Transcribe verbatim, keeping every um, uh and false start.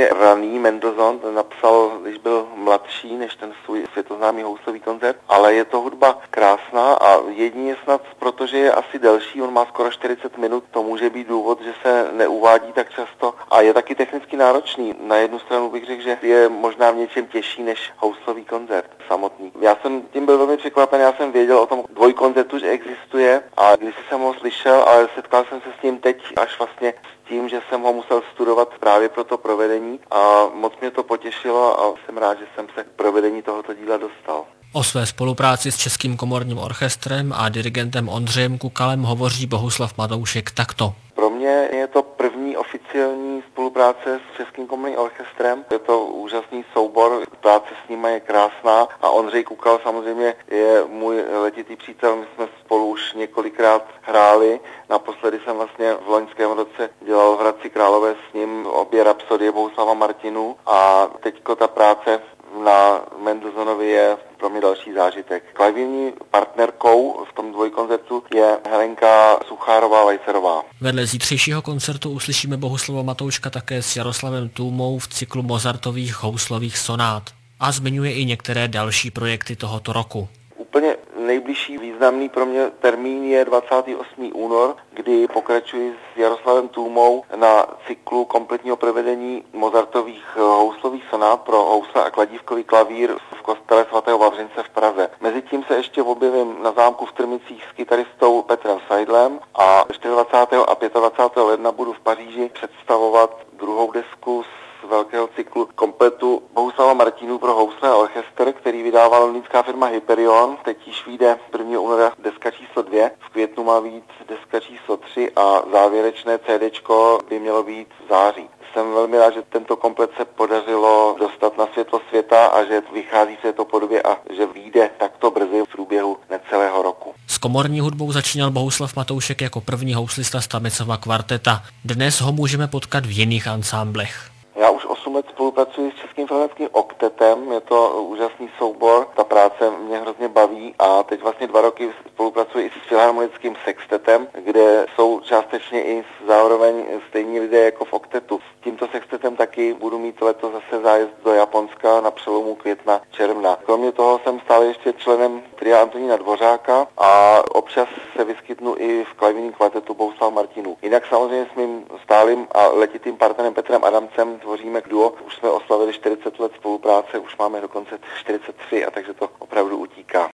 vlastně raný Mendelssohn, ten napsal, když byl mladší než ten svůj světoznámý houslový koncert, ale je to hudba krásná a jedině snad, protože je asi delší, on má skoro čtyřicet minut, to může být důvod, že se neuvádí tak často a je taky technicky náročný. Na jednu stranu bych řekl, že je možná v něčem těžší než houslový koncert samotný. Já jsem tím byl velmi překvapen, já jsem věděl o tom dvojkoncertu, že existuje a když jsem ho slyšel, ale setkal jsem se s tím teď až vlastně s tím, že jsem ho musel studovat právě pro to provedení a moc mě to potěšilo a jsem rád, že jsem se k provedení tohoto díla dostal. O své spolupráci s Českým komorním orchestrem a dirigentem Ondřejem Kukalem hovoří Bohuslav Matoušek takto. Pro mě je to první oficiální spolupráce s Českým komorním orchestrem. Je to úžasný soubor, práce s nimi je krásná a Ondřej Kukal samozřejmě je můj letitý přítel. My jsme spolu už několikrát hráli. Naposledy jsem vlastně v loňském roce dělal v Hradci Králové s ním obě rapsodie Bohuslava Martinů a teďko ta práce na Mendelssohnovi je pro mě další zážitek. Klavírní partnerkou v tom dvojkoncertu je Helenka Suchárová-Vajcerová. Vedle zítřejšího koncertu uslyšíme Bohuslava Matouška také s Jaroslavem Tůmou v cyklu Mozartových houslových sonát a zmiňuje i některé další projekty tohoto roku. Úplně nejbližší významný pro mě termín je dvacátého osmého února, kdy pokračuji s Jaroslavem Tůmou na cyklu kompletního provedení Mozartových houslových sonát pro housle a kladívkový klavír v kostele svatého Vavřince v Praze. Mezitím se ještě objevím na zámku v Trmicích s kytaristou Petrem Seidlem a dvacátého čtvrtého a dvacátého pátého ledna budu v Paříži představovat druhou desku z velkého cyklu kompletu Bohuslava Martinů pro housle a orchestr, který vydává londýnská firma Hyperion. Teď již vyjde prvního února deska číslo dvě, v květnu má být deska číslo tři a závěrečné CDčko by mělo být v září. Jsem velmi rád, že tento komplet se podařilo dostat na světlo světa a že vychází v této podobě a že vyjde takto brzy v průběhu necelého roku. S komorní hudbou začínal Bohuslav Matoušek jako první houslista Stamecova kvarteta. Dnes ho můžeme potkat v jiných ansámblech. Já už osm let spolupracuji s Českým filharmonickým oktetem, je to úžasný soubor, ta práce mě hrozně baví a teď vlastně dva roky spolupracuji i s Filharmonickým sextetem, kde jsou částečně i zároveň stejní lidé jako v oktetu. S tímto sextetem taky budu mít letos zase zájezd do Japonska na přelomu května června. Kromě toho jsem stále ještě členem tria Antonína Dvořáka a občas se vyskytnu i v klavírním kvartetu Bohuslava Martinů. Jinak samozřejmě s mým stálým a letitým partnerem Petrem Adamcem tvoříme duo. Už jsme oslavili čtyřicet let spolupráce, už máme dokonce čtyřicet tři a takže to opravdu utíká.